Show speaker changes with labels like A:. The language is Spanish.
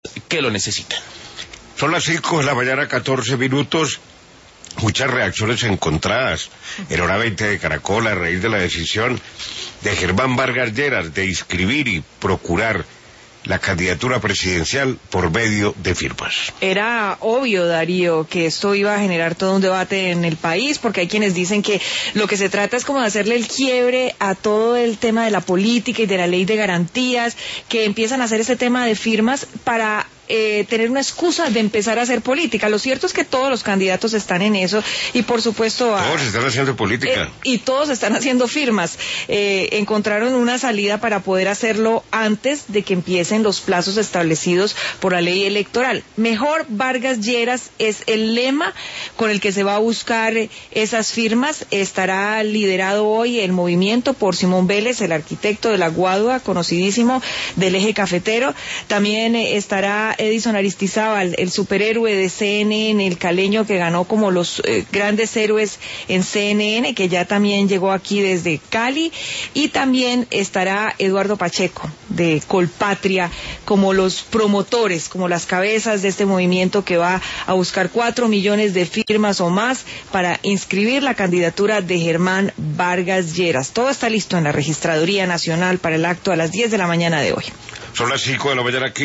A: que lo necesitan.
B: Son las 5 de la mañana, 14 minutos. Muchas reacciones encontradas en Hora 20 de Caracol a raíz de la decisión de Germán Vargas Lleras de inscribir y procurar la candidatura presidencial por medio de firmas.
C: Era obvio, Darío, que esto iba a generar todo un debate en el país, porque hay quienes dicen que lo que se trata es como de hacerle el quiebre a todo el tema de la política y de la ley de garantías, que empiezan a hacer ese tema de firmas para tener una excusa de empezar a hacer política. Lo cierto es que todos los candidatos están en eso y por supuesto
B: todos están haciendo política
C: y todos están haciendo firmas. Encontraron una salida para poder hacerlo antes de que empiecen los plazos establecidos por la ley electoral. Mejor Vargas Lleras es el lema con el que se va a buscar esas firmas. Estará liderado hoy el movimiento por Simón Vélez, el arquitecto de la Guadua, conocidísimo del eje cafetero. También estará Edison Aristizábal, el superhéroe de CNN, el caleño que ganó como los grandes héroes en CNN, que ya también llegó aquí desde Cali, y también estará Eduardo Pacheco de Colpatria como los promotores, como las cabezas de este movimiento que va a buscar 4 millones de firmas o más para inscribir la candidatura de Germán Vargas Lleras. Todo está listo en la Registraduría Nacional para el acto a las 10 de la mañana de hoy.
B: Son las 5 de la mañana.